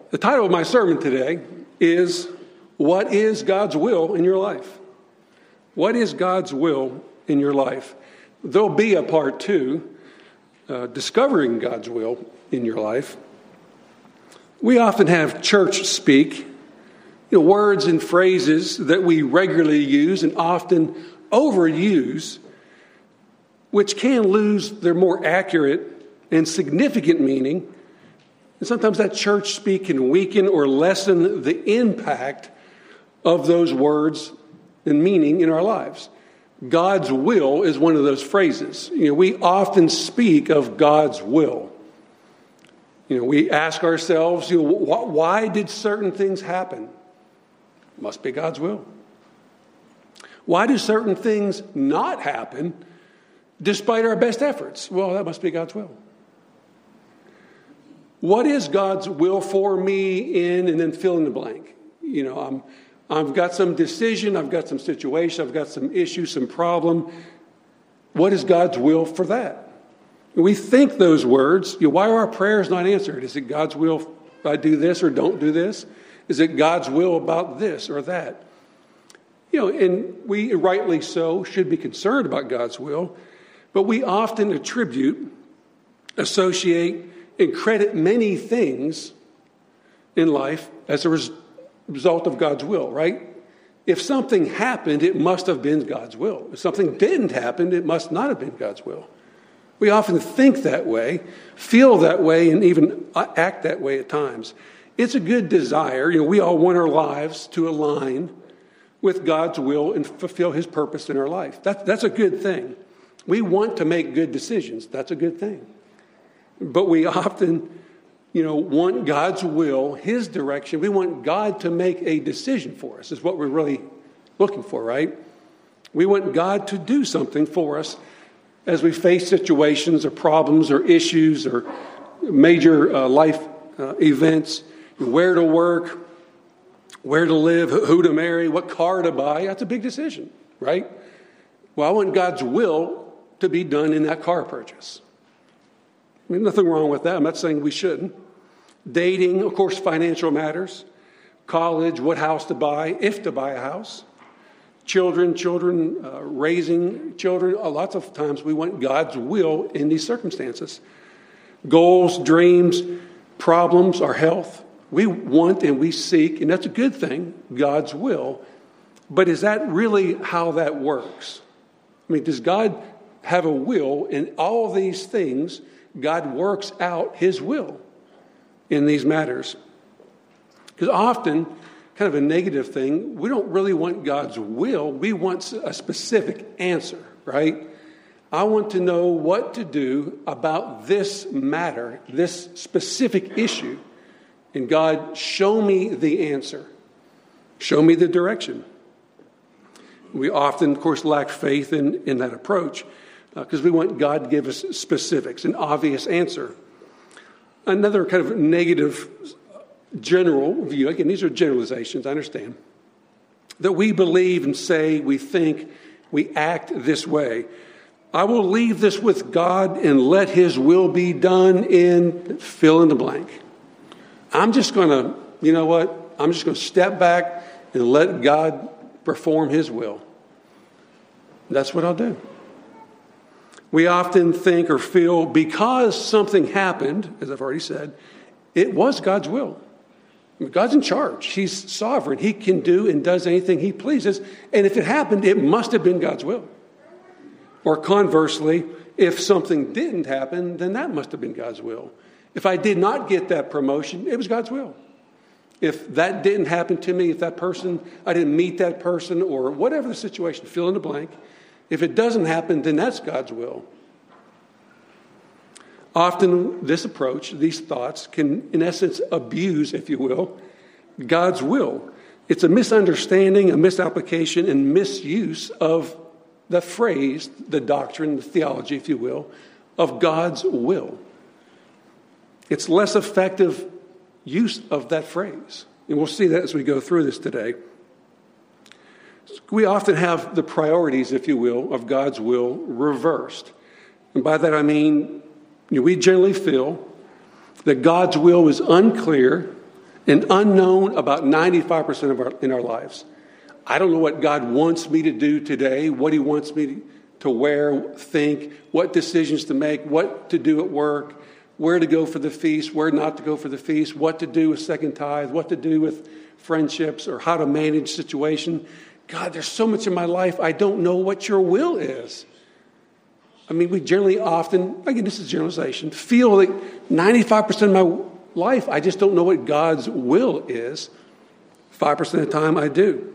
The title of my sermon today is, What is God's Will in Your Life? What is God's will in your life? There'll be a part 2, discovering God's will in your life. We often have church speak, words and phrases that we regularly use and often overuse, which can lose their more accurate and significant meaning. And sometimes that church speak can weaken or lessen the impact of those words and meaning in our lives. God's will is one of those phrases. We often speak of God's will. We ask ourselves, why did certain things happen? Must be God's will. Why do certain things not happen despite our best efforts? Well, that must be God's will. What is God's will for me in, and then fill in the blank? I've got some decision, I've got some situation, I've got some issue, some problem. What is God's will for that? We think those words. Why are our prayers not answered? Is it God's will I do this or don't do this? Is it God's will about this or that? And we rightly so should be concerned about God's will, but we often associate, and credit many things in life as a result of God's will, right? If something happened, it must have been God's will. If something didn't happen, it must not have been God's will. We often think that way, feel that way, and even act that way at times. It's a good desire. We all want our lives to align with God's will and fulfill His purpose in our life. That's a good thing. We want to make good decisions. That's a good thing. But we often, want God's will, His direction. We want God to make a decision for us, is what we're really looking for, right? We want God to do something for us as we face situations or problems or issues or major life events, where to work, where to live, who to marry, what car to buy. That's a big decision, right? Well, I want God's will to be done in that car purchase. Nothing wrong with that. I'm not saying we shouldn't. Dating, of course, financial matters. College, what house to buy, if to buy a house. Children, raising children. Lots of times we want God's will in these circumstances. Goals, dreams, problems, our health. We want and we seek, and that's a good thing, God's will. But is that really how that works? Does God have a will in all these things? God works out His will in these matters. Because often, kind of a negative thing, we don't really want God's will. We want a specific answer, right? I want to know what to do about this matter, this specific issue. And God, show me the answer. Show me the direction. We often, of course, lack faith in that approach. Because we want God to give us specifics, an obvious answer. Another kind of negative general view, again, these are generalizations, I understand, that we believe and say, we think, we act this way. I will leave this with God and let His will be done in fill in the blank. I'm just going to, I'm just going to step back and let God perform His will. That's what I'll do. We often think or feel because something happened, as I've already said, it was God's will. God's in charge. He's sovereign. He can do and does anything He pleases. And if it happened, it must have been God's will. Or conversely, if something didn't happen, then that must have been God's will. If I did not get that promotion, it was God's will. If that didn't happen to me, if that person, I didn't meet that person, or whatever the situation, fill in the blank. If it doesn't happen, then that's God's will. Often this approach, these thoughts, can, in essence, abuse, if you will, God's will. It's a misunderstanding, a misapplication, and misuse of the phrase, the doctrine, the theology, if you will, of God's will. It's less effective use of that phrase. And we'll see that as we go through this today. We often have the priorities, if you will, of God's will reversed. And by that I mean, we generally feel that God's will is unclear and unknown about 95% in our lives. I don't know what God wants me to do today, what he wants me to wear, think, what decisions to make, what to do at work, where to go for the feast, where not to go for the feast, what to do with second tithe, what to do with friendships, or how to manage situation. God, there's so much in my life, I don't know what your will is. I mean, we generally often, again, this is generalization, feel that 95% of my life, I just don't know what God's will is. 5% of the time, I do.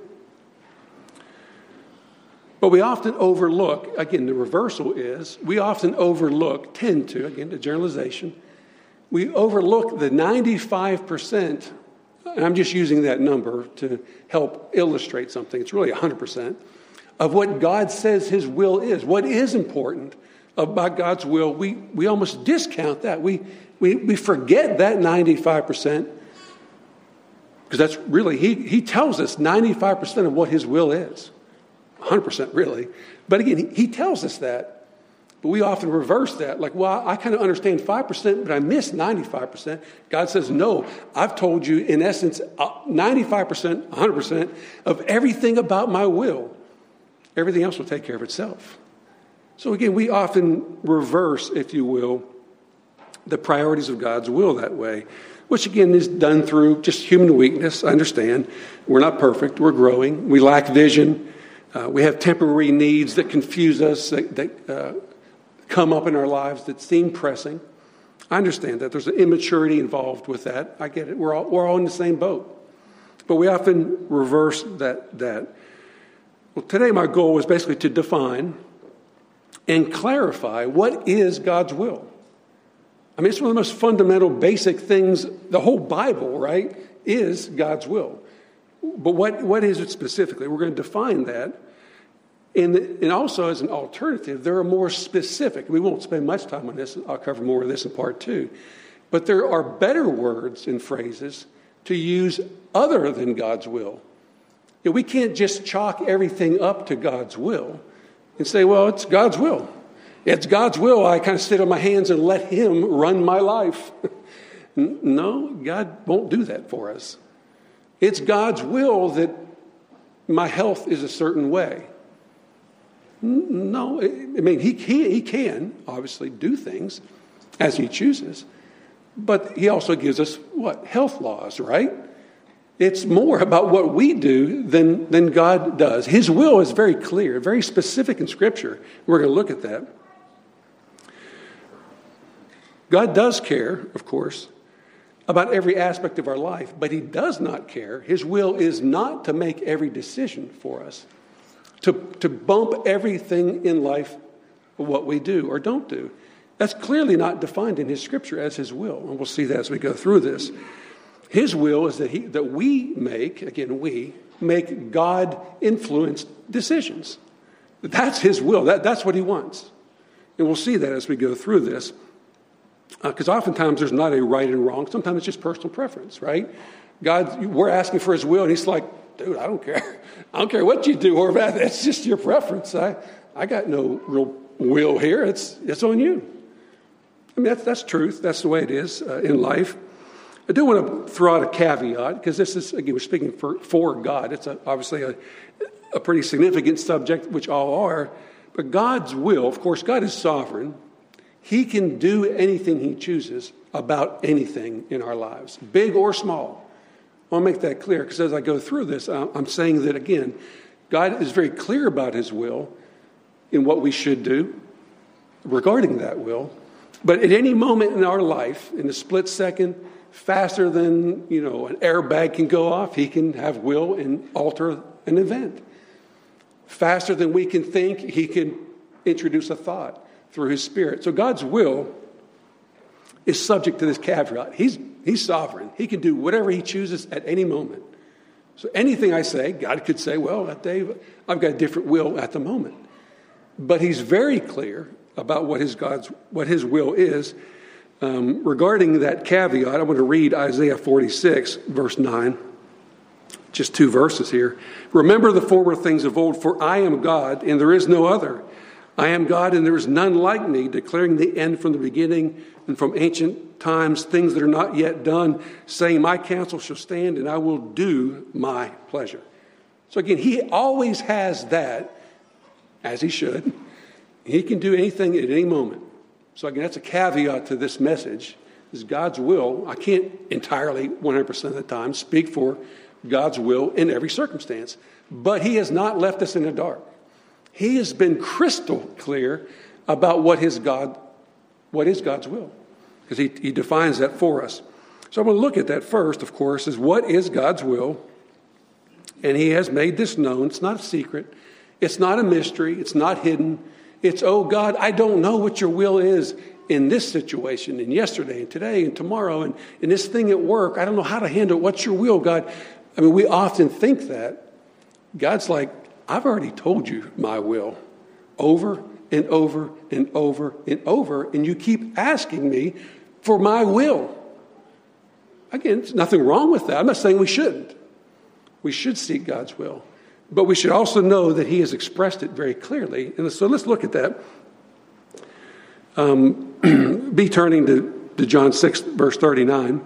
But we often overlook, again, the reversal is, we often overlook, tend to, again, the generalization, we overlook the 95%, and I'm just using that number to help illustrate something, it's really 100%, of what God says his will is. What is important about God's will, we almost discount that. We forget that 95%, because that's really, he tells us 95% of what his will is. 100% really. But again, he tells us that. But we often reverse that. Like, well, I kind of understand 5%, but I miss 95%. God says, no, I've told you, in essence, 95%, 100% of everything about my will. Everything else will take care of itself. So again, we often reverse, if you will, the priorities of God's will that way, which again is done through just human weakness. I understand. We're not perfect. We're growing. We lack vision. We have temporary needs that confuse us, that come up in our lives that seem pressing. I understand that. There's an immaturity involved with that. I get it. We're all in the same boat. But we often reverse that. Well, today my goal was basically to define and clarify what is God's will. I mean, it's one of the most fundamental, basic things. The whole Bible, right, is God's will. But what is it specifically? We're going to define that. And also as an alternative, there are more specific. We won't spend much time on this. I'll cover more of this in part 2. But there are better words and phrases to use other than God's will. You know, we can't just chalk everything up to God's will and say, well, it's God's will. It's God's will. I kind of sit on my hands and let him run my life. No, God won't do that for us. It's God's will that my health is a certain way. No, I mean, he can obviously do things as he chooses, but he also gives us what? Health laws, right? It's more about what we do than God does. His will is very clear, very specific in Scripture. We're going to look at that. God does care, of course, about every aspect of our life, but he does not care. His will is not to make every decision for us, to bump everything in life, what we do or don't do. That's clearly not defined in his Scripture as his will, and we'll see that as we go through this. His will is that we make God-influenced decisions. That's his will. That's what he wants. And we'll see that as we go through this. Because oftentimes there's not a right and wrong. Sometimes it's just personal preference, right? God, we're asking for his will, and he's like, dude, I don't care. I don't care what you do, Horvath. That's just your preference. I got no real will here. It's on you. I mean, that's truth. That's the way it is in life. I do want to throw out a caveat, because this is, again, we're speaking for God. It's obviously a pretty significant subject, which all are. But God's will, of course, God is sovereign. He can do anything he chooses about anything in our lives, big or small. I want to make that clear, because as I go through this, I'm saying that, again, God is very clear about his will in what we should do regarding that will. But at any moment in our life, in a split second, faster than, an airbag can go off, he can have will and alter an event. Faster than we can think, he can introduce a thought through his Spirit. So God's will is subject to this caveat. He's sovereign. He can do whatever he chooses at any moment. So anything I say, God could say, well, Dave, I've got a different will at the moment. But he's very clear about what his will is. Regarding that caveat, I want to read Isaiah 46, verse 9. Just 2 verses here. Remember the former things of old, for I am God, and there is no other. I am God, and there is none like me, declaring the end from the beginning and from ancient times, things that are not yet done, saying, my counsel shall stand, and I will do my pleasure. So again, he always has that, as he should. He can do anything at any moment. So again, that's a caveat to this message. Is God's will. I can't entirely 100% of the time speak for God's will in every circumstance, but he has not left us in the dark. He has been crystal clear about what is God's will, because he defines that for us. So I'm going to look at that first, of course, is what is God's will, and he has made this known. It's not a secret. It's not a mystery. It's not hidden. It's, oh God, I don't know what your will is in this situation, and yesterday, and today, and tomorrow, and in this thing at work. I don't know how to handle it. What's your will, God? I mean, we often think that. God's like, I've already told you my will over and over and over and over, and you keep asking me for my will. Again, there's nothing wrong with that. I'm not saying we shouldn't. We should seek God's will. But we should also know that he has expressed it very clearly. And so let's look at that. Be turning to John 6, verse 39.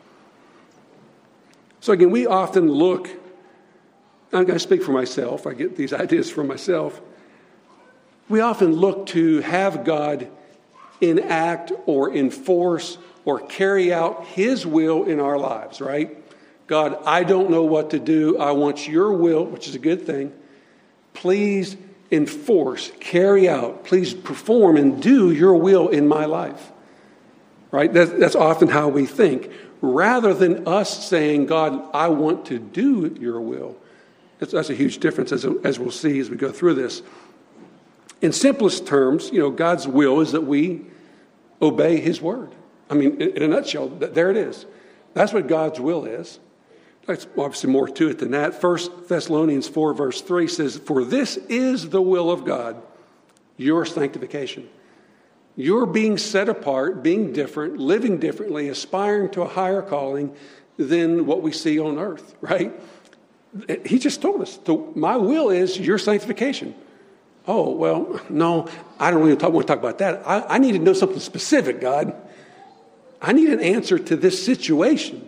So again, we often look, I'm going to speak for myself. I get these ideas from myself. We often look to have God enact or enforce or carry out his will in our lives, right? God, I don't know what to do. I want your will, which is a good thing. Please enforce, carry out, please perform and do your will in my life. Right? That's often how we think. Rather than us saying, God, I want to do your will. That's a huge difference, as we'll see as we go through this. In simplest terms, God's will is that we obey his word. I mean, in a nutshell, there it is. That's what God's will is. There's obviously more to it than that. 1 Thessalonians 4, verse 3 says, for this is the will of God, your sanctification. You're being set apart, being different, living differently, aspiring to a higher calling than what we see on earth, right? He just told us, my will is your sanctification. Oh, well, no, I don't really want to talk about that. I need to know something specific, God. I need an answer to this situation.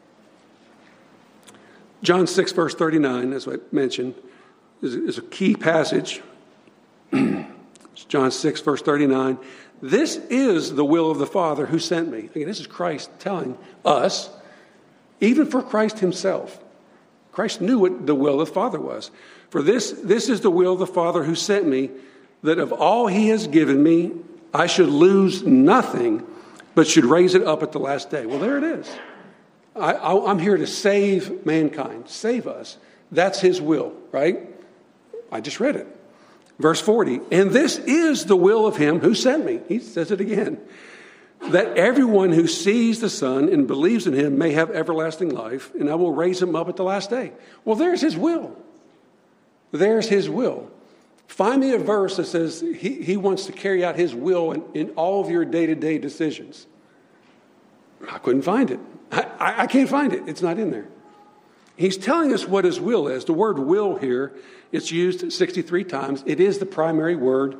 John 6, verse 39, as I mentioned, is a key passage. It's John 6, verse 39. This is the will of the Father who sent me. Again, this is Christ telling us, even for Christ himself. Christ knew what the will of the Father was. For this is the will of the Father who sent me, that of all he has given me, I should lose nothing, but should raise it up at the last day. Well, there it is. I'm here to save mankind, save us. That's his will, right? I just read it. Verse 40, and this is the will of him who sent me. He says it again. That everyone who sees the Son and believes in him may have everlasting life, and I will raise him up at the last day. Well, there's his will. There's his will. Find me a verse that says he wants to carry out his will in all of your day-to-day decisions. I couldn't find it. I can't find it. It's not in there. He's telling us what his will is. The word will here, it's used 63 times. It is the primary word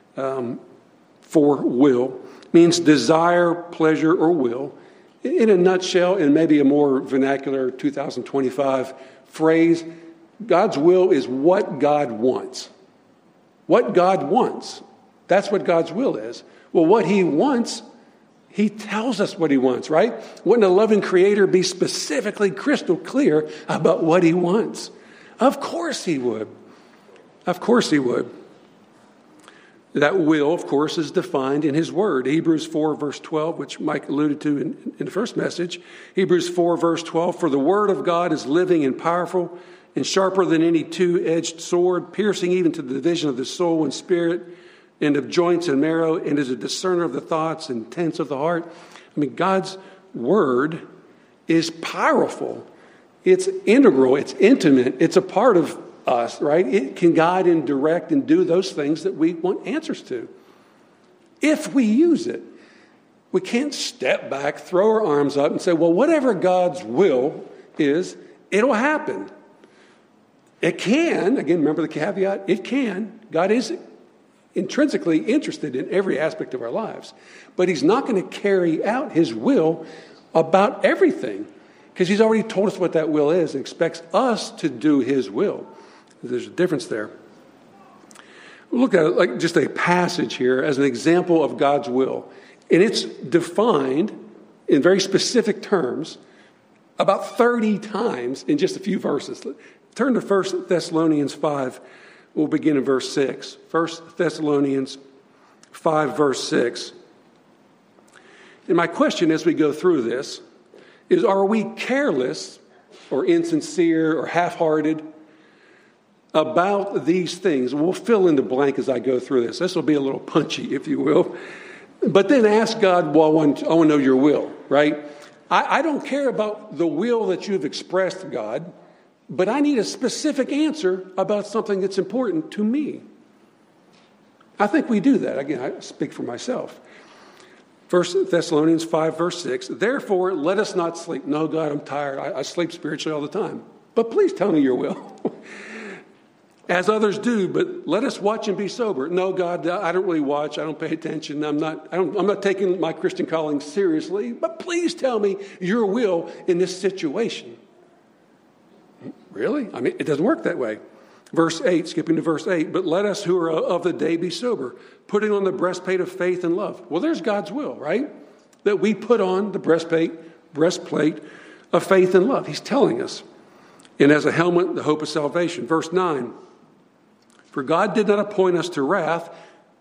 for will. It means desire, pleasure, or will. In a nutshell, in maybe a more vernacular 2025 phrase, God's will is what God wants. What God wants. That's what God's will is. Well, what he wants, he tells us what he wants, right? Wouldn't a loving creator be specifically crystal clear about what he wants? Of course he would. Of course he would. That will, of course, is defined in his word. Hebrews 4, verse 12, which Mike alluded to in the first message. Hebrews 4, verse 12, for the word of God is living and powerful and sharper than any two-edged sword, piercing even to the division of the soul and spirit and of joints and marrow, and is a discerner of the thoughts and intents of the heart. I mean, God's word is powerful. It's integral. It's intimate. It's a part of us, right? It can guide and direct and do those things that we want answers to. If we use it, we can't step back, throw our arms up and say, well, whatever God's will is, it'll happen. It can, again, remember the caveat, it can. God is intrinsically interested in every aspect of our lives. But he's not going to carry out his will about everything because he's already told us what that will is and expects us to do his will. There's a difference there. We'll look at it like just a passage here as an example of God's will. And it's defined in very specific terms about 30 times in just a few verses. Turn to 1 Thessalonians 5. We'll begin in verse 6. 1 Thessalonians 5, verse 6. And my question as we go through this is, are we careless or insincere or half-hearted about these things? We'll fill in the blank as I go through this. This will be a little punchy, if you will. But then ask God, well, I want to know your will, right? I don't care about the will that you've expressed, God, but I need a specific answer about something that's important to me. I think we do that. Again, I speak for myself. 1 Thessalonians 5, verse 6, therefore, let us not sleep. No, God, I'm tired. I sleep spiritually all the time. But please tell me your will. As others do, but let us watch and be sober. No, God, I don't really watch. I don't pay attention. I'm not taking my Christian calling seriously. But please tell me your will in this situation. Really? I mean, it doesn't work that way. Verse 8, skipping to verse 8. But let us who are of the day be sober, putting on the breastplate of faith and love. Well, there's God's will, right? That we put on the breastplate of faith and love. He's telling us. And as a helmet, the hope of salvation. Verse 9. For God did not appoint us to wrath,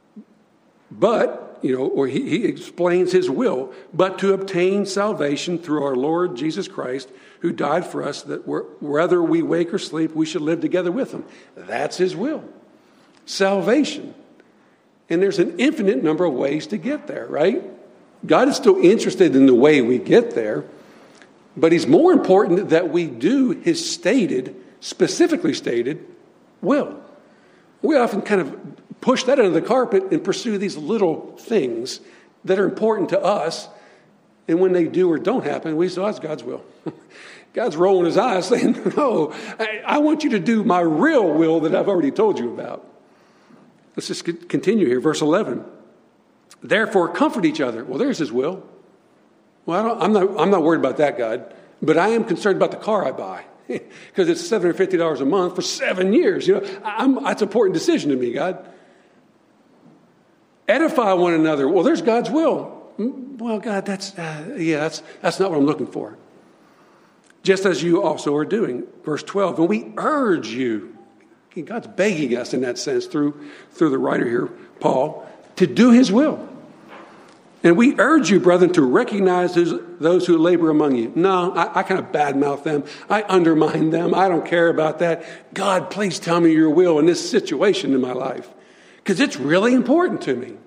but, or he explains his will, but to obtain salvation through our Lord Jesus Christ, who died for us, that whether we wake or sleep, we should live together with him. That's his will. Salvation. And there's an infinite number of ways to get there, right? God is still interested in the way we get there, but he's more important that we do his specifically stated will. We often kind of push that under the carpet and pursue these little things that are important to us. And when they do or don't happen, we say, oh, that's God's will. God's rolling his eyes saying, no, I want you to do my real will that I've already told you about. Let's just continue here. Verse 11. Therefore, comfort each other. Well, there's his will. Well, I'm not worried about that, God. But I am concerned about the car I buy. Because it's $750 a month for 7 years. That's an important decision to me, God. Edify one another. Well, there's God's will. Well, God, that's not what I'm looking for. Just as you also are doing. Verse 12. And we urge you. God's begging us in that sense through the writer here, Paul, to do his will. And we urge you, brethren, to recognize those who labor among you. No, I kind of badmouth them. I undermine them. I don't care about that. God, please tell me your will in this situation in my life. Because it's really important to me.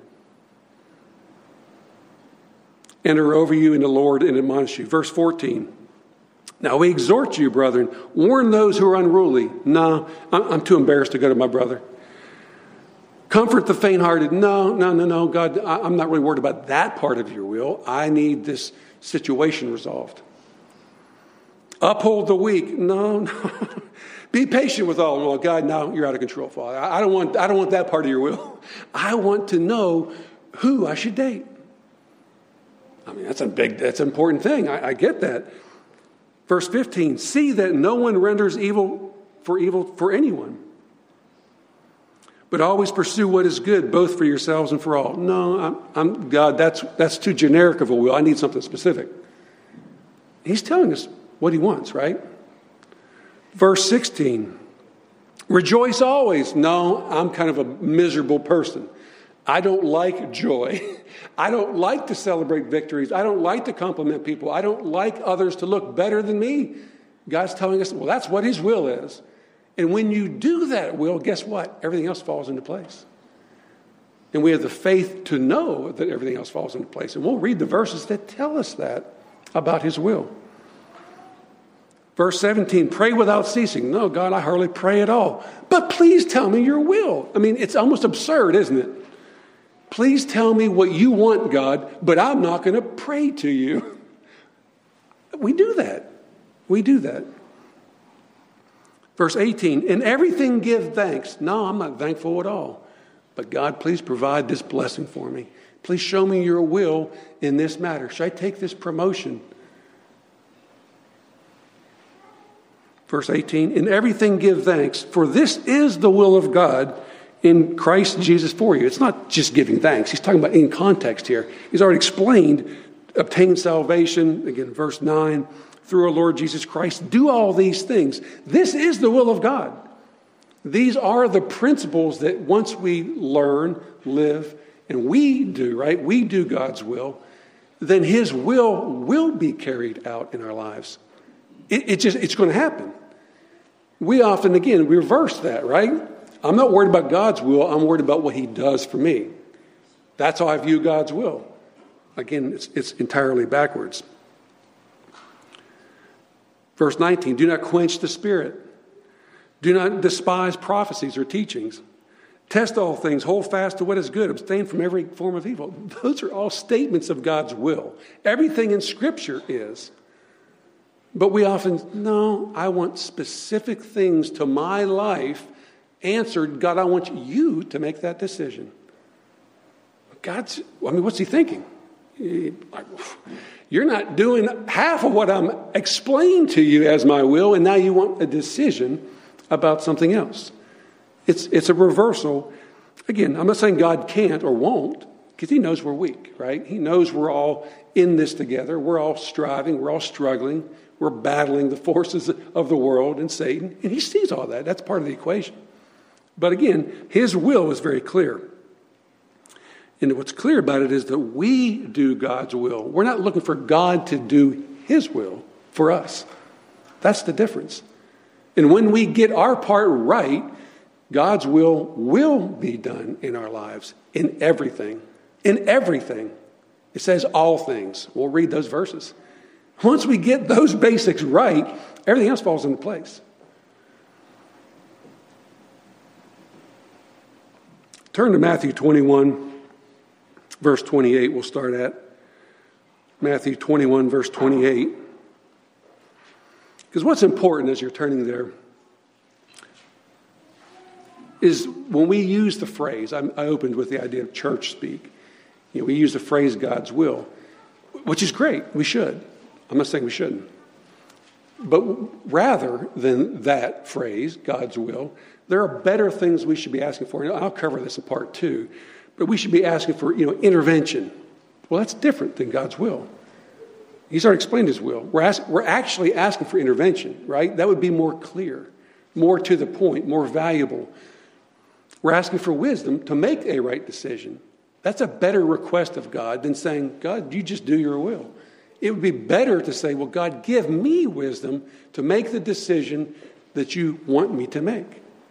Enter over you in the Lord and admonish you. Verse 14. Now we exhort you, brethren, warn those who are unruly. No, I'm too embarrassed to go to my brother. Comfort the faint-hearted. No, God, I'm not really worried about that part of your will. I need this situation resolved. Uphold the weak. No. Be patient with all. Well, God, now you're out of control, Father. I don't want that part of your will. I want to know who I should date. I mean, that's an important thing. I get that. Verse 15. See that no one renders evil for anyone. But always pursue what is good, both for yourselves and for all. No, I'm God, that's too generic of a will. I need something specific. He's telling us what he wants, right? Verse 16. Rejoice always. No, I'm kind of a miserable person. I don't like joy. I don't like to celebrate victories. I don't like to compliment people. I don't like others to look better than me. God's telling us, well, that's what his will is. And when you do that will, guess what? Everything else falls into place. And we have the faith to know that everything else falls into place. And we'll read the verses that tell us that about his will. Verse 17, pray without ceasing. No, God, I hardly pray at all. But please tell me your will. I mean, it's almost absurd, isn't it? Please tell me what you want, God, but I'm not going to pray to you. We do that. We do that. Verse 18, in everything give thanks. No, I'm not thankful at all. But God, please provide this blessing for me. Please show me your will in this matter. Should I take this promotion? Verse 18, in everything give thanks, for this is the will of God in Christ Jesus for you. It's not just giving thanks. He's talking about in context here. He's already explained obtain salvation, again, verse 9, through our Lord Jesus Christ. Do all these things. This is the will of God. These are the principles that once we learn, live, and we do, right? We do God's will, then his will be carried out in our lives. It's going to happen. We often, again, reverse that, right? I'm not worried about God's will. I'm worried about what he does for me. That's how I view God's will. Again, it's entirely backwards. Verse 19, do not quench the spirit. Do not despise prophecies or teachings. Test all things, hold fast to what is good, abstain from every form of evil. Those are all statements of God's will. Everything in Scripture is. But we often, no, I want specific things to my life answered. God, I want you to make that decision. What's he thinking? You're not doing half of what I'm explaining to you as my will, and now you want a decision about something else. It's a reversal. Again, I'm not saying God can't or won't, because he knows we're weak, right? He knows we're all in this together. We're all striving. We're all struggling. We're battling the forces of the world and Satan, and he sees all that. That's part of the equation. But again, his will is very clear. And what's clear about it is that we do God's will. We're not looking for God to do his will for us. That's the difference. And when we get our part right, God's will be done in our lives, in everything. In everything. It says all things. We'll read those verses. Once we get those basics right, everything else falls into place. Turn to Matthew 21, verse 28. We'll start at Matthew 21, verse 28. Because what's important as you're turning there is when we use the phrase, I opened with the idea of church speak. We use the phrase God's will, which is great. We should. I'm not saying we shouldn't. But rather than that phrase, God's will, there are better things we should be asking for. And I'll cover this in part 2. But we should be asking for, intervention. Well, that's different than God's will. He's already explained his will. We're actually asking for intervention, right? That would be more clear, more to the point, more valuable. We're asking for wisdom to make a right decision. That's a better request of God than saying, God, you just do your will. It would be better to say, well, God, give me wisdom to make the decision that you want me to make.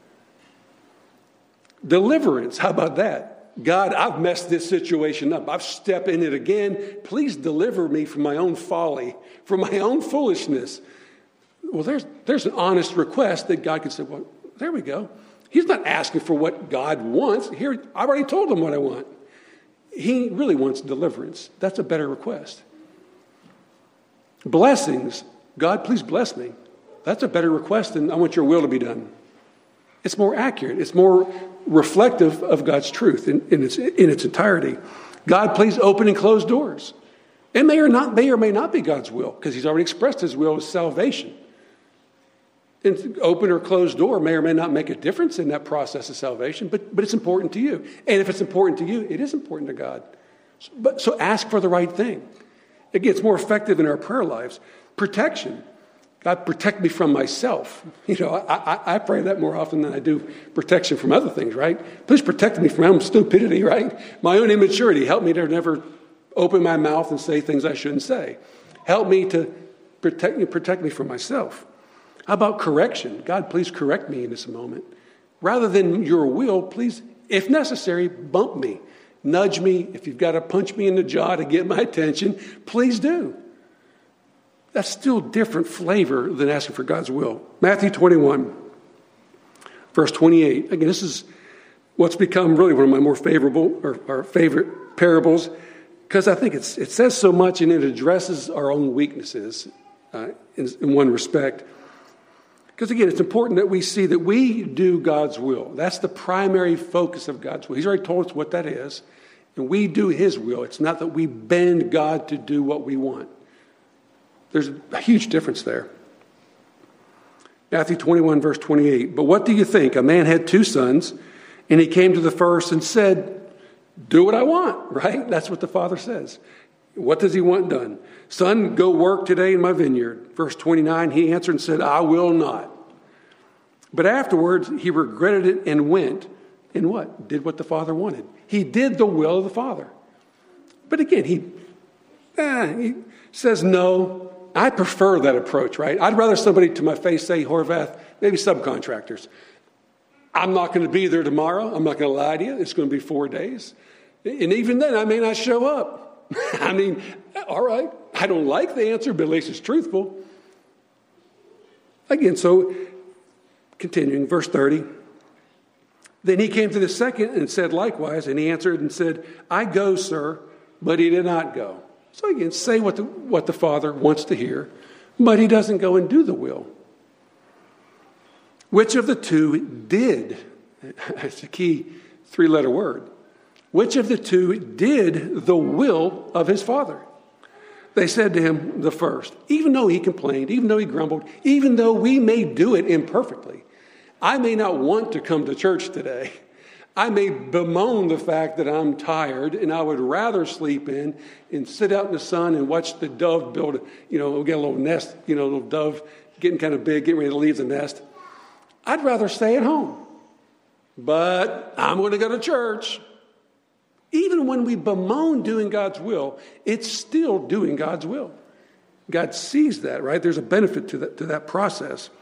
Deliverance, how about that? God, I've messed this situation up. I've stepped in it again. Please deliver me from my own folly, from my own foolishness. Well, there's an honest request that God can say, well, there we go. He's not asking for what God wants. Here, I've already told him what I want. He really wants deliverance. That's a better request. Blessings. God, please bless me. That's a better request than I want your will to be done. It's more accurate. It's more reflective of God's truth in its entirety. God, please open and close doors. It may or may not be God's will, because he's already expressed his will as salvation. And open or closed door may or may not make a difference in that process of salvation, but it's important to you. And if it's important to you, it is important to God. So ask for the right thing. Again, it's more effective in our prayer lives. Protection. God, protect me from myself. I pray that more often than I do protection from other things, right? Please protect me from my own stupidity, right? My own immaturity. Help me to never open my mouth and say things I shouldn't say. Help me to protect me from myself. How about correction? God, please correct me in this moment. Rather than your will, please, if necessary, bump me. Nudge me. If you've got to punch me in the jaw to get my attention, please do. That's still different flavor than asking for God's will. Matthew 21, verse 28. Again, this is what's become really one of my more favorable or favorite parables, because I think it says so much and it addresses our own weaknesses in one respect. Because again, it's important that we see that we do God's will. That's the primary focus of God's will. He's already told us what that is. And we do his will. It's not that we bend God to do what we want. There's a huge difference there. Matthew 21, verse 28. But what do you think? A man had 2 sons, and he came to the first and said, do what I want, right? That's what the father says. What does he want done? Son, go work today in my vineyard. Verse 29, he answered and said, I will not. But afterwards, he regretted it and went. And what? Did what the father wanted. He did the will of the father. But again, he says no. I prefer that approach, right? I'd rather somebody to my face say, Horvath, maybe subcontractors. I'm not going to be there tomorrow. I'm not going to lie to you. It's going to be 4 days. And even then, I may not show up. I mean, all right. I don't like the answer, but at least it's truthful. Again, so continuing, verse 30. Then he came to the second and said likewise, and he answered and said, I go, sir, but he did not go. So again, say what the father wants to hear, but he doesn't go and do the will. Which of the 2 did? That's a key 3-letter word. Which of the 2 did the will of his father? They said to him, the first. Even though he complained, even though he grumbled, even though we may do it imperfectly. I may not want to come to church today. I may bemoan the fact that I'm tired and I would rather sleep in and sit out in the sun and watch the dove build, get a little nest, a little dove getting kind of big, getting ready to leave the nest. I'd rather stay at home. But I'm going to go to church. Even when we bemoan doing God's will, it's still doing God's will. God sees that, right? There's a benefit to that process.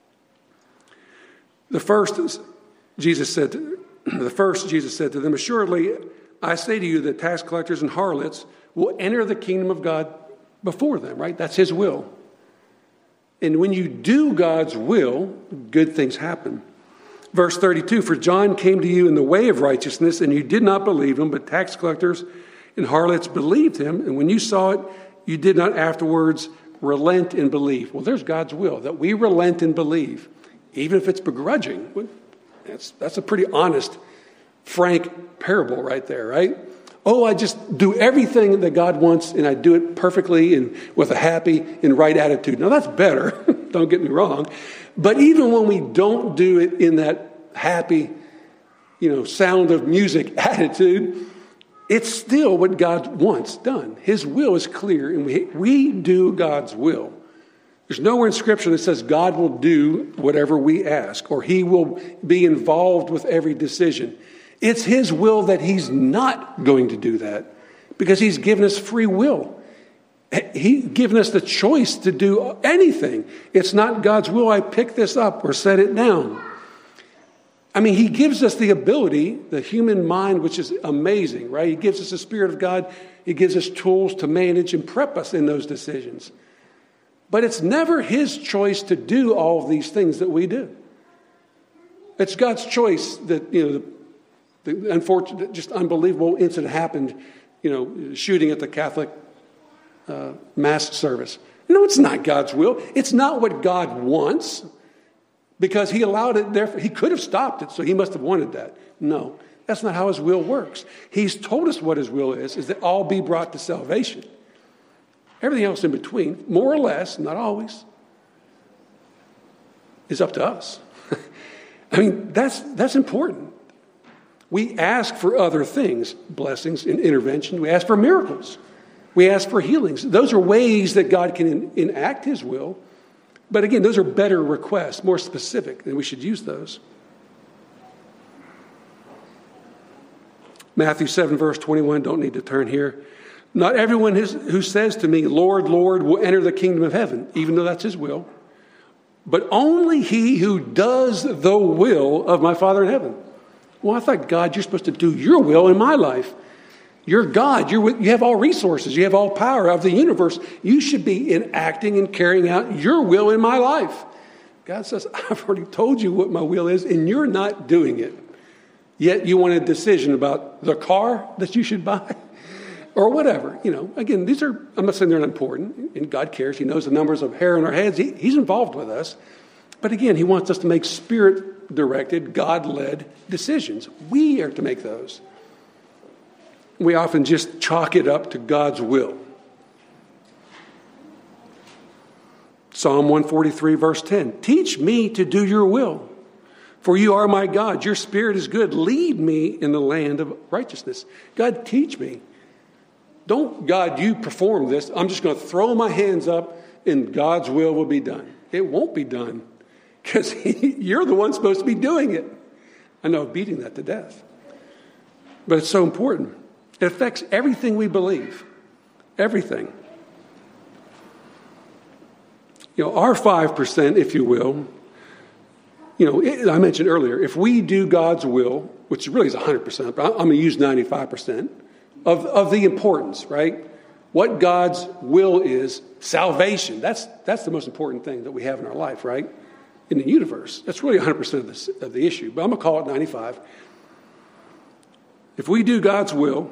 The first, Jesus said to them, assuredly, I say to you that tax collectors and harlots will enter the kingdom of God before them, right? That's his will. And when you do God's will, good things happen. Verse 32, for John came to you in the way of righteousness, and you did not believe him, but tax collectors and harlots believed him. And when you saw it, you did not afterwards relent and believe. Well, there's God's will, that we relent and believe. Even if it's begrudging, that's a pretty honest, frank parable right there, right? Oh, I just do everything that God wants, and I do it perfectly and with a happy and right attitude. Now, that's better. Don't get me wrong. But even when we don't do it in that happy, sound of music attitude, it's still what God wants done. His will is clear, and we do God's will. There's nowhere in Scripture that says God will do whatever we ask or he will be involved with every decision. It's his will that he's not going to do that because he's given us free will. He's given us the choice to do anything. It's not God's will, I pick this up or set it down. I mean, he gives us the ability, the human mind, which is amazing, right? He gives us the Spirit of God. He gives us tools to manage and prep us in those decisions. But it's never his choice to do all of these things that we do. It's God's choice that, the unfortunate, just unbelievable incident happened, shooting at the Catholic Mass service. No, it's not God's will. It's not what God wants because he allowed it there. He could have stopped it, so he must have wanted that. No, that's not how his will works. He's told us what his will is that all be brought to salvation. Everything else in between, more or less, not always, is up to us. I mean, that's important. We ask for other things, blessings and intervention. We ask for miracles. We ask for healings. Those are ways that God can enact his will. But again, those are better requests, more specific, and we should use those. Matthew 7, verse 21, don't need to turn here. Not everyone who says to me, Lord, Lord, will enter the kingdom of heaven, even though that's his will. But only he who does the will of my Father in heaven. Well, I thought, God, you're supposed to do your will in my life. You're God. You have all resources. You have all power of the universe. You should be enacting and carrying out your will in my life. God says, I've already told you what my will is, and you're not doing it. Yet you want a decision about the car that you should buy or whatever. Again, I'm not saying they're not important, and God cares. He knows the numbers of hair on our heads. He's involved with us. But again, he wants us to make Spirit-directed, God-led decisions. We are to make those. We often just chalk it up to God's will. Psalm 143, verse 10. Teach me to do your will, for you are my God. Your Spirit is good. Lead me in the land of righteousness. God, teach me. Don't, God, you perform this. I'm just going to throw my hands up and God's will be done. It won't be done because you're the one supposed to be doing it. I know, beating that to death. But it's so important. It affects everything we believe. Everything. Our 5%, if you will, I mentioned earlier, if we do God's will, which really is 100%, but I'm going to use 95% of the importance, right? What God's will is, salvation. That's the most important thing that we have in our life, right? In the universe. That's really 100% of the issue, but I'm going to call it 95. If we do God's will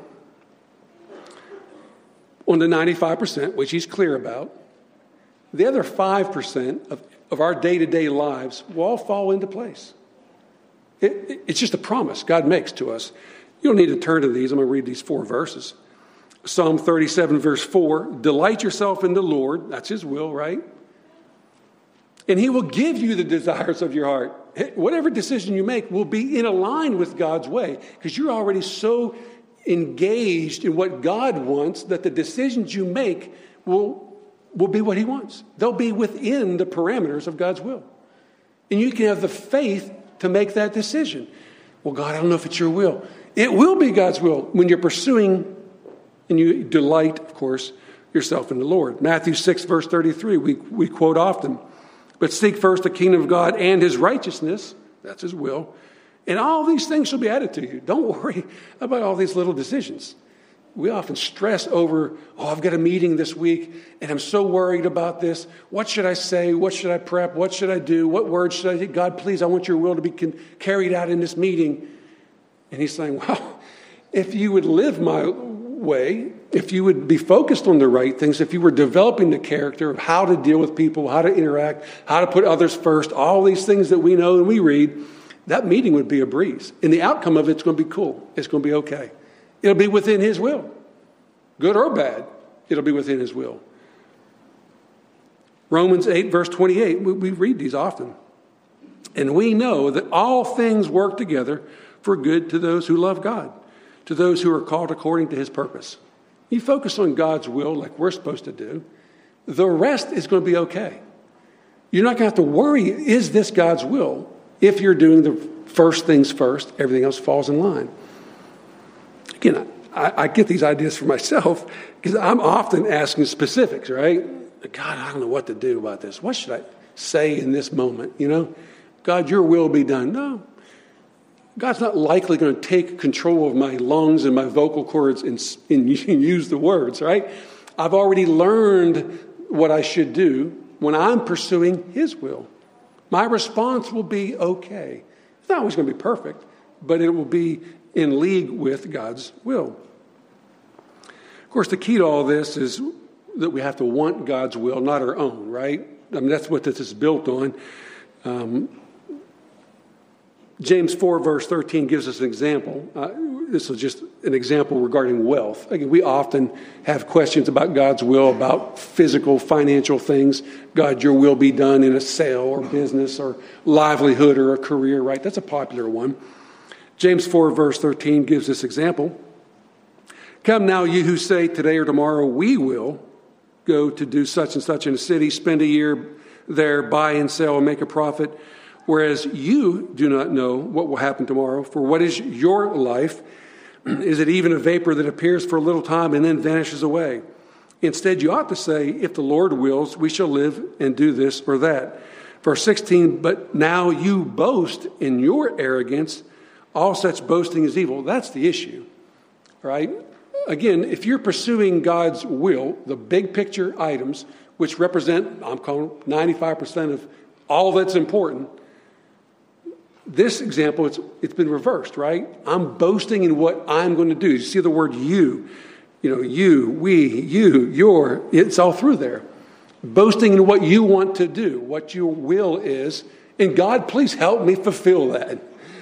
on the 95%, which he's clear about, the other 5% of our day-to-day lives will all fall into place. It's just a promise God makes to us. You don't need to turn to these. I'm going to read these 4 verses. Psalm 37, verse 4, delight yourself in the Lord. That's his will, right? And he will give you the desires of your heart. Whatever decision you make will be in line with God's way because you're already so engaged in what God wants that the decisions you make will be what he wants. They'll be within the parameters of God's will. And you can have the faith to make that decision. Well, God, I don't know if it's your will. It will be God's will when you're pursuing and you delight, of course, yourself in the Lord. Matthew 6, verse 33, we quote often. But seek first the kingdom of God and his righteousness. That's his will. And all these things shall be added to you. Don't worry about all these little decisions. We often stress over, I've got a meeting this week, and I'm so worried about this. What should I say? What should I prep? What should I do? What words should I say? God, please, I want your will to be carried out in this meeting. And he's saying, well, if you would live my way, if you would be focused on the right things, if you were developing the character of how to deal with people, how to interact, how to put others first, all these things that we know and we read, that meeting would be a breeze. And the outcome of it's going to be cool. It's going to be okay. It'll be within his will. Good or bad, it'll be within his will. Romans 8, verse 28, we read these often. And we know that all things work together for good to those who love God, to those who are called according to his purpose. You focus on God's will like we're supposed to do, the rest is going to be okay. You're not going to have to worry, is this God's will? If you're doing the first things first, everything else falls in line. Again, I get these ideas for myself because I'm often asking specifics, right? God, I don't know what to do about this. What should I say in this moment? God, your will be done. No. God's not likely going to take control of my lungs and my vocal cords and use the words, right? I've already learned what I should do when I'm pursuing his will. My response will be okay. It's not always going to be perfect, but it will be in league with God's will. Of course, the key to all this is that we have to want God's will, not our own, right? That's what this is built on. James 4, verse 13 gives us an example. This is just an example regarding wealth. Again, we often have questions about God's will, about physical, financial things. God, your will be done in a sale or business or livelihood or a career, right? That's a popular one. James 4, verse 13 gives this example. Come now, you who say today or tomorrow, we will go to do such and such in a city, spend a year there, buy and sell and make a profit, whereas you do not know what will happen tomorrow. For what is your life? Is it even a vapor that appears for a little time and then vanishes away? Instead, you ought to say, if the Lord wills, we shall live and do this or that. Verse 16, but now you boast in your arrogance. All such boasting is evil. That's the issue, right? Again, if you're pursuing God's will, the big picture items, which represent, I'm calling 95% of all that's important, this example, it's been reversed, right? I'm boasting in what I'm going to do. You see the word you, you, we, you, your, it's all through there. boasting in what you want to do, what your will is, and God, please help me fulfill that.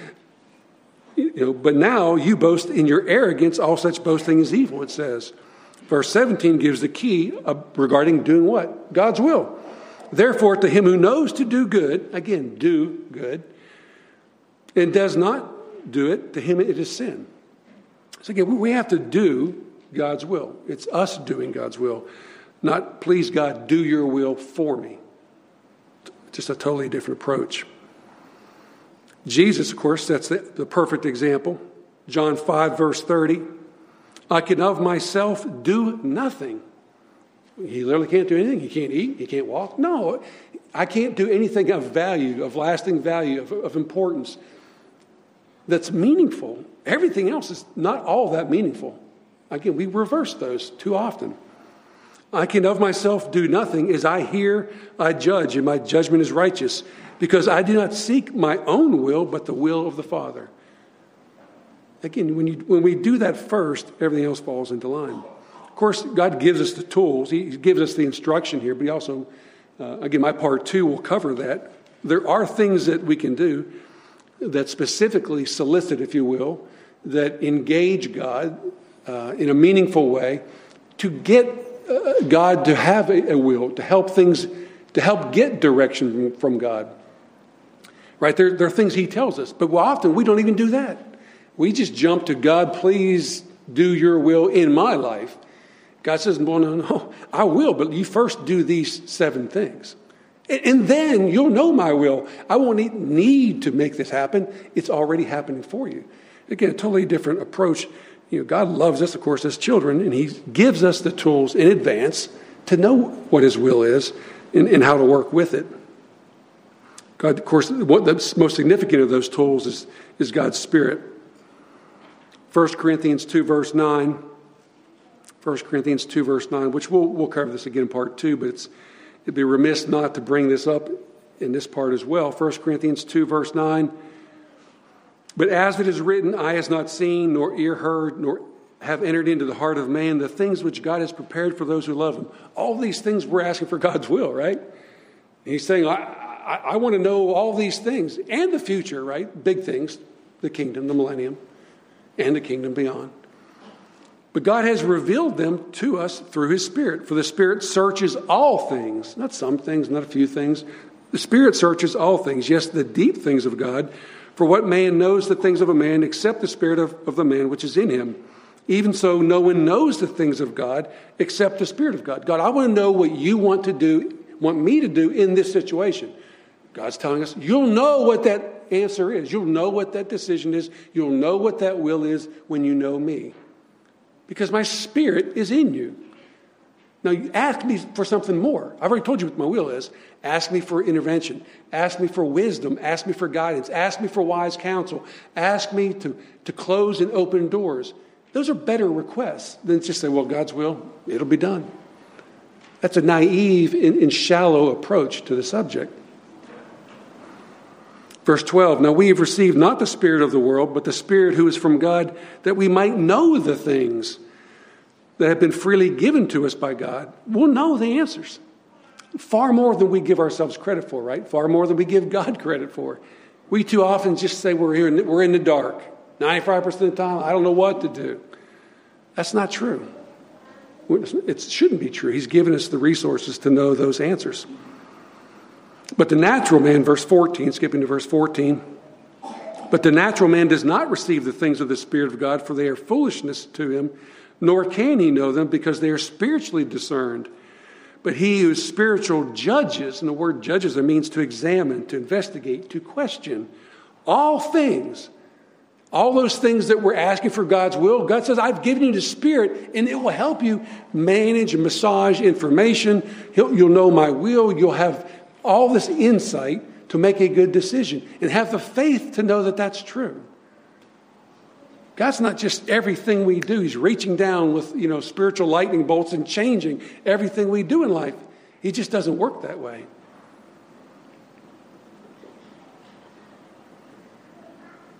But now you boast in your arrogance. All such boasting is evil, it says. Verse 17 gives the key regarding doing what? God's will. Therefore, to him who knows to do good, again, do good, and does not do it, to him it is sin. So again, we have to do God's will. It's us doing God's will, not please God, do your will for me. Just a totally different approach. Jesus, of course, sets the perfect example. John 5, verse 30. I can of myself do nothing. He literally can't do anything. He can't eat. He can't walk. No, I can't do anything of value, of lasting value, of importance that's meaningful. Everything else is not all that meaningful. Again, we reverse those too often. I can of myself do nothing. As I hear, I judge, and my judgment is righteous, because I do not seek my own will, but the will of the Father. Again, when we do that first, everything else falls into line. Of course, God gives us the tools. He gives us the instruction here, but he also, again, my part 2 will cover that. There are things that we can do that specifically solicit, if you will, that engage God in a meaningful way to get God to have a will, to help get direction from God. Right? There are things he tells us, but often we don't even do that. We just jump to God, please do your will in my life. God says, well, no, I will, but you first do these 7 things. And then you'll know my will. I won't need to make this happen. It's already happening for you. Again, a totally different approach. God loves us, of course, as children, and he gives us the tools in advance to know what his will is and how to work with it. God, of course, what's most significant of those tools is God's Spirit. 1 Corinthians 2, verse 9. 1 Corinthians 2, verse 9, which we'll cover this again in part 2, but it'd be remiss not to bring this up in this part as well. 1 Corinthians 2, verse 9. But as it is written, eye has not seen, nor ear heard, nor have entered into the heart of man the things which God has prepared for those who love him. All these things we're asking for God's will, right? And he's saying, I want to know all these things and the future, right? Big things, the kingdom, the millennium, and the kingdom beyond. But God has revealed them to us through his Spirit. For the Spirit searches all things, not some things, not a few things. The Spirit searches all things, yes, the deep things of God. For what man knows the things of a man except the Spirit of the man which is in him? Even so, no one knows the things of God except the Spirit of God. God, I want to know what you want me to do in this situation. God's telling us, you'll know what that answer is. You'll know what that decision is. You'll know what that will is when you know me. Because my Spirit is in you. Now, you ask me for something more. I've already told you what my will is. Ask me for intervention. Ask me for wisdom. Ask me for guidance. Ask me for wise counsel. Ask me to close and open doors. Those are better requests than just say, well, God's will, it'll be done. That's a naive and shallow approach to the subject. Verse 12, now we have received not the spirit of the world, but the Spirit who is from God, that we might know the things that have been freely given to us by God. We'll know the answers. Far more than we give ourselves credit for, right? Far more than we give God credit for. We too often just say we're in the dark. 95% of the time, I don't know what to do. That's not true. It shouldn't be true. He's given us the resources to know those answers. But the natural man, verse 14, skipping to verse 14, but the natural man does not receive the things of the Spirit of God, for they are foolishness to him, nor can he know them, because they are spiritually discerned. But he who is spiritual judges, and the word judges, it means to examine, to investigate, to question all things. All those things that we're asking for God's will, God says, I've given you the Spirit, and it will help you manage and massage information. You'll know my will. You'll have all this insight to make a good decision and have the faith to know that that's true. God's not just everything we do. He's reaching down with, spiritual lightning bolts and changing everything we do in life. He just doesn't work that way.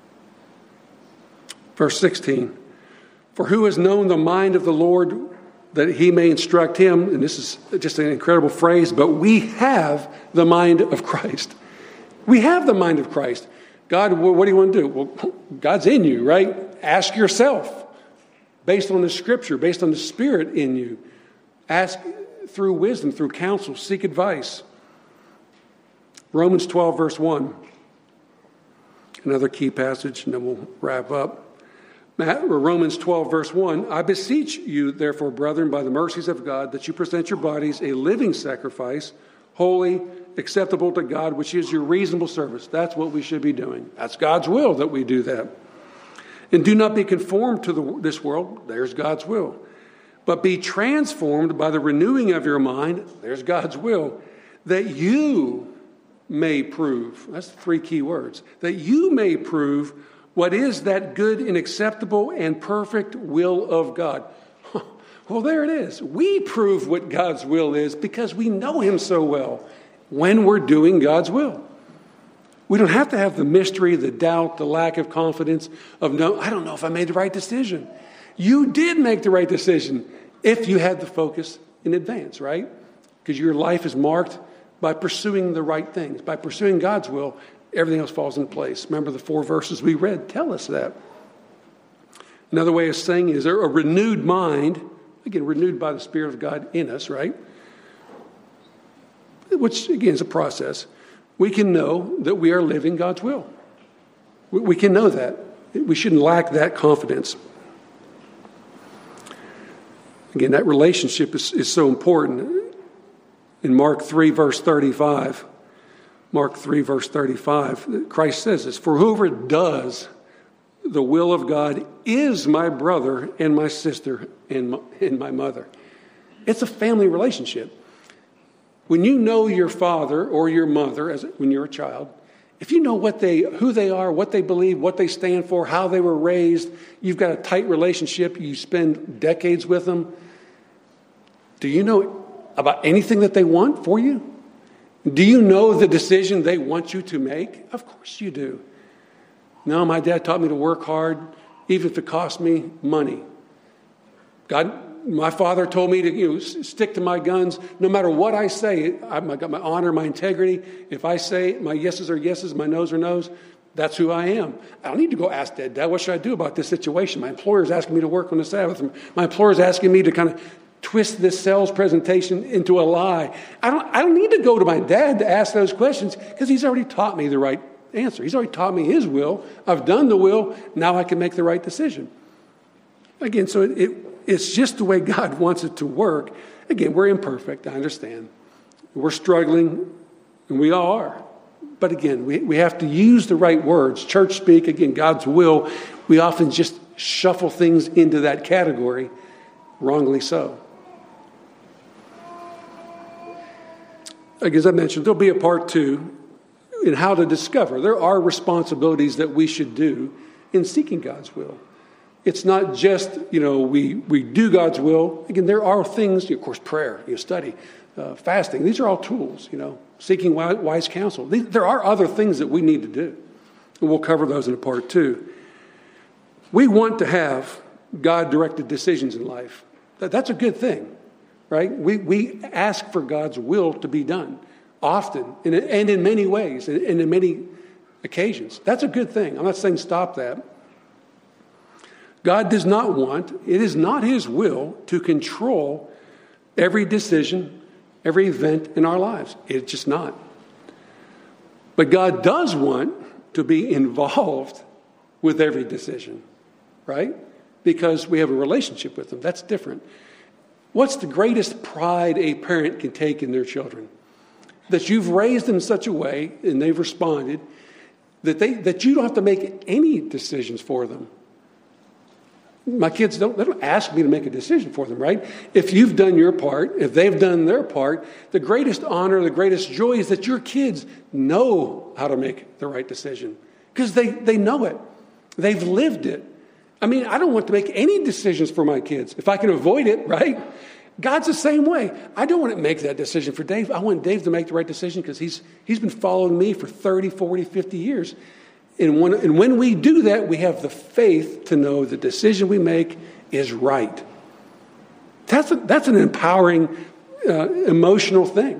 Verse 16, for who has known the mind of the Lord that he may instruct him, and this is just an incredible phrase, but we have the mind of Christ. We have the mind of Christ. God, what do you want to do? Well, God's in you, right? Ask yourself, based on the Scripture, based on the Spirit in you. Ask through wisdom, through counsel, seek advice. Romans 12, verse 1. Another key passage, and then we'll wrap up. Romans 12, verse 1. I beseech you, therefore, brethren, by the mercies of God, that you present your bodies a living sacrifice, holy, acceptable to God, which is your reasonable service. That's what we should be doing. That's God's will that we do that. And do not be conformed to this world. There's God's will. But be transformed by the renewing of your mind. There's God's will. That you may prove. That's the three key words. That you may prove what is that good and acceptable and perfect will of God. Well, there it is. We prove what God's will is because we know him so well when we're doing God's will. We don't have to have the mystery, the doubt, the lack of confidence of, no, I don't know if I made the right decision. You did make the right decision if you had the focus in advance, right? Because your life is marked by pursuing the right things. By pursuing God's will, everything else falls in place. Remember the 4 verses we read tell us that. Another way of saying is a renewed mind, again, renewed by the Spirit of God in us, right? Which, again, is a process. We can know that we are living God's will. We can know that. We shouldn't lack that confidence. Again, that relationship is so important. In Mark 3, verse 35, Christ says this, for whoever does the will of God is my brother and my sister and my mother. It's a family relationship. When you know your father or your mother, when you're a child, if you know who they are, what they believe, what they stand for, how they were raised, you've got a tight relationship, you spend decades with them, do you know about anything that they want for you? Do you know the decision they want you to make? Of course you do. No, my dad taught me to work hard, even if it cost me money. My father told me to stick to my guns. No matter what I say, I've got my honor, my integrity. If I say my yeses are yeses, my noes are noes, that's who I am. I don't need to go ask Dad, what should I do about this situation? My employer's asking me to work on the Sabbath. My employer's asking me to kind of twist this sales presentation into a lie. I don't need to go to my dad to ask those questions because he's already taught me the right answer. He's already taught me his will. I've done the will. Now I can make the right decision. Again, so it's just the way God wants it to work. Again, we're imperfect. I understand. We're struggling, and we all are. But again, we have to use the right words. Church speak, again, God's will. We often just shuffle things into that category, wrongly so. As I mentioned, there'll be a part 2 in how to discover. There are responsibilities that we should do in seeking God's will. It's not just, we do God's will. Again, there are things, of course, prayer, study, fasting. These are all tools, seeking wise counsel. There are other things that we need to do. And we'll cover those in a part 2. We want to have God-directed decisions in life. That's a good thing. Right? We ask for God's will to be done often and in many ways and in many occasions. That's a good thing. I'm not saying stop that. God does not want, it is not his will to control every decision, every event in our lives. It's just not. But God does want to be involved with every decision, right? Because we have a relationship with him. That's different. What's the greatest pride a parent can take in their children? That you've raised them in such a way, and they've responded, that you don't have to make any decisions for them. My kids don't ask me to make a decision for them, right? If you've done your part, if they've done their part, the greatest honor, the greatest joy is that your kids know how to make the right decision. Because they know it. They've lived it. I mean, I don't want to make any decisions for my kids if I can avoid it, right? God's the same way. I don't want to make that decision for Dave. I want Dave to make the right decision because he's been following me for 30, 40, 50 years. And when we do that, we have the faith to know the decision we make is right. That's an empowering, emotional thing.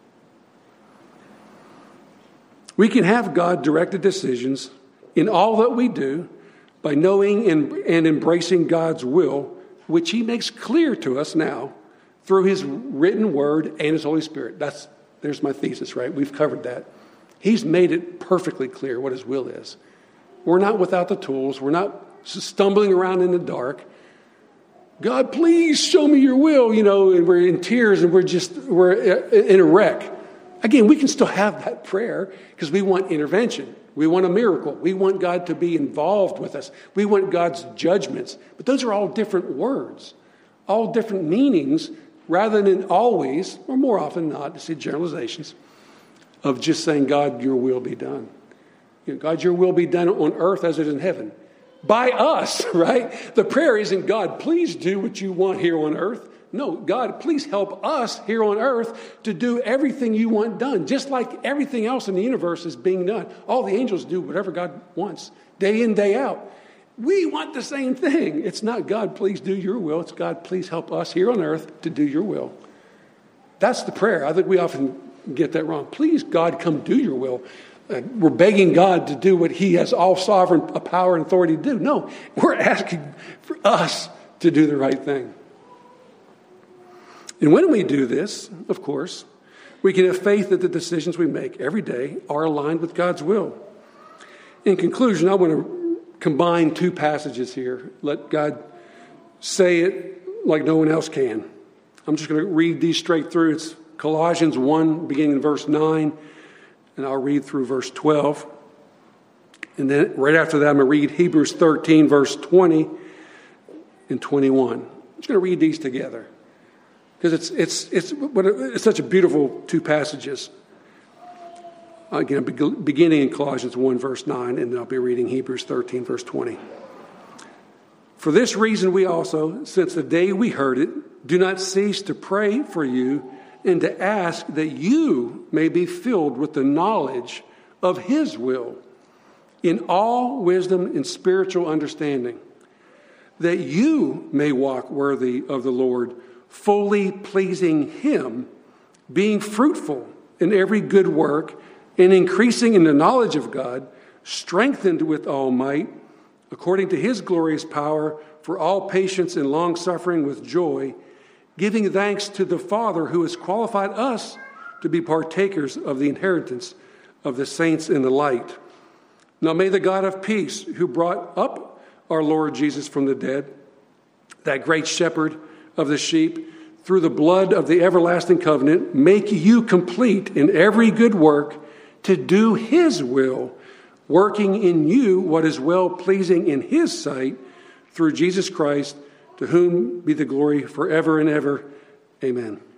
We can have God-directed decisions in all that we do by knowing and embracing God's will, which he makes clear to us now through his written word and his Holy Spirit. There's my thesis, right? We've covered that. He's made it perfectly clear what his will is. We're not without the tools. We're not stumbling around in the dark. God, please show me your will, and we're in tears and we're in a wreck. Again, we can still have that prayer because we want intervention. We want a miracle. We want God to be involved with us. We want God's judgments. But those are all different words, all different meanings, rather than always, or more often not, to see generalizations, of just saying, God, your will be done. God, your will be done on earth as it is in heaven. By us, right? The prayer isn't, God, please do what you want here on earth. No, God, please help us here on earth to do everything you want done, just like everything else in the universe is being done. All the angels do whatever God wants, day in, day out. We want the same thing. It's not, God, please do your will. It's, God, please help us here on earth to do your will. That's the prayer. I think we often get that wrong. Please, God, come do your will. We're begging God to do what he has all sovereign power and authority to do. No, we're asking for us to do the right thing. And when we do this, of course, we can have faith that the decisions we make every day are aligned with God's will. In conclusion, I want to combine two passages here. Let God say it like no one else can. I'm just going to read these straight through. It's Colossians 1, beginning in verse 9, and I'll read through verse 12. And then right after that, I'm going to read Hebrews 13, verse 20 and 21. I'm just going to read these together, because it's such a beautiful two passages. Again, beginning in Colossians 1, verse 9, and then I'll be reading Hebrews 13, verse 20. For this reason we also, since the day we heard it, do not cease to pray for you and to ask that you may be filled with the knowledge of his will in all wisdom and spiritual understanding, that you may walk worthy of the Lord, fully pleasing him, being fruitful in every good work and increasing in the knowledge of God, strengthened with all might, according to his glorious power, for all patience and long-suffering with joy, giving thanks to the Father who has qualified us to be partakers of the inheritance of the saints in the light. Now may the God of peace, who brought up our Lord Jesus from the dead, that great shepherd of the sheep, through the blood of the everlasting covenant, make you complete in every good work to do his will, working in you what is well-pleasing in his sight, through Jesus Christ, to whom be the glory forever and ever. Amen.